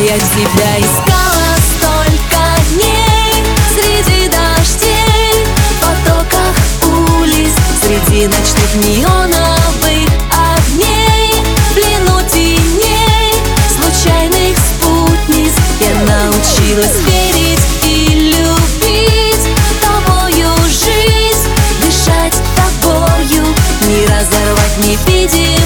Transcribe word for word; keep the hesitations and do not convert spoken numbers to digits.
Я тебя искала столько дней среди дождей, в потоках улиц, среди ночных неоновых огней, в плену теней, случайных спутниц. Я научилась верить и любить тобою жизнь, дышать тобою, не разорвать, не видеть.